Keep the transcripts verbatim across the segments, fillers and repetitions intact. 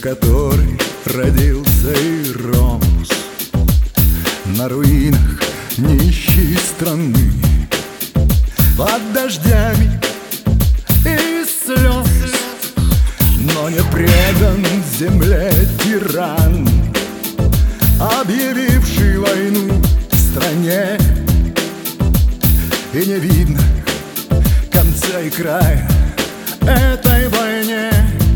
которой родился и рос на руинах нищей страны, под дождями и слез, но не предан земле тиран, объявивший войну стране. И не видно конца и края этой войне.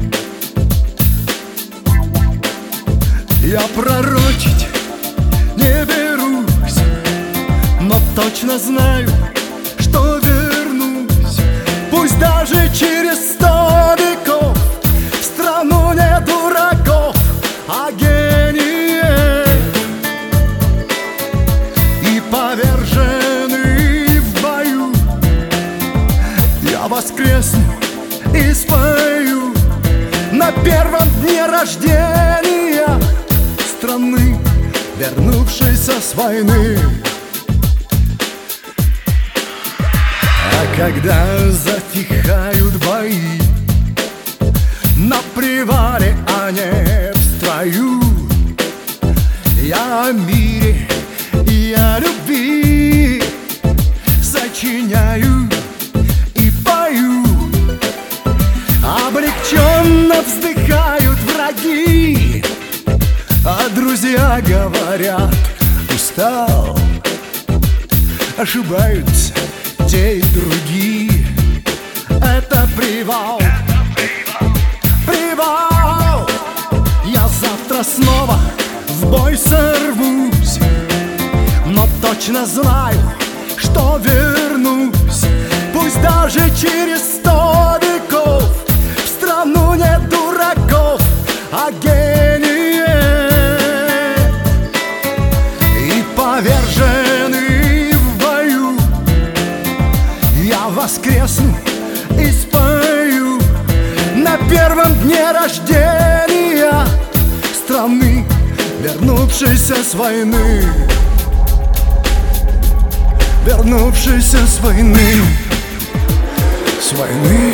Я пророчить не берусь, но точно знаю, что вернусь, пусть даже через сто веков, в страну не дураков, а гениев. И поверженный в бою я воскресну и спою на первом дне рождения страны, вернувшейся с войны. А когда затихают бои на привале, а не в строю, я о мире и о любви сочиняю и пою. Облегченно вздыхают враги, а друзья говорят: устал. Ошибаются те и другие. Это привал, привал. Я завтра снова в бой сорвусь, но точно знаю, что вернусь, пусть даже через сто веков, в страну не дураков, а гениев. И поверженный в бою я воскресну и спою на первом дне рождения страны, вернувшейся с войны, вернувшейся с войны, с войны.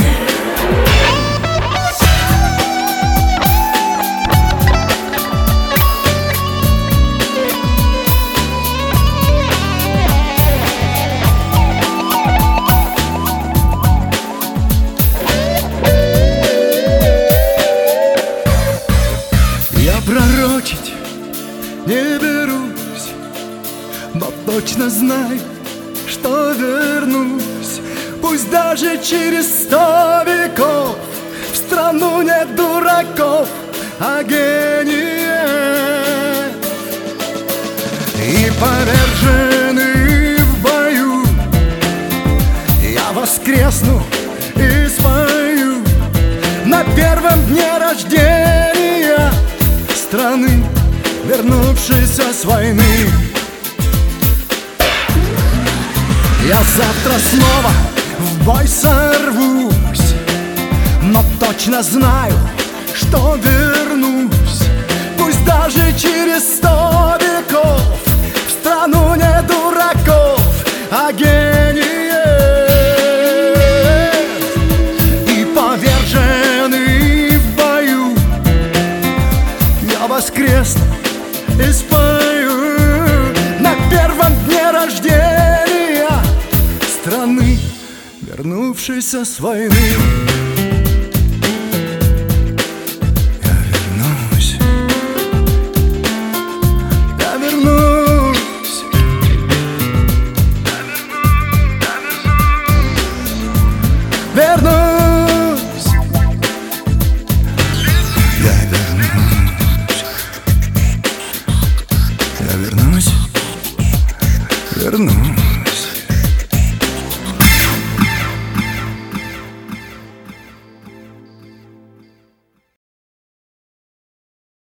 Я пророчить не берусь, но точно знаю, что вернусь, пусть даже через сто веков, в страну не дураков, а гениев. И поверженный в бою я воскресну и спою на первом дне рождения страны, вернувшейся с войны. Я завтра снова в бой сорвусь, но точно знаю, что вернусь, пусть даже через сто веков, в страну не дураков, а гениев. И поверженный в бою я воскресну и спою на первом дне рождения страны, вернувшейся с войны.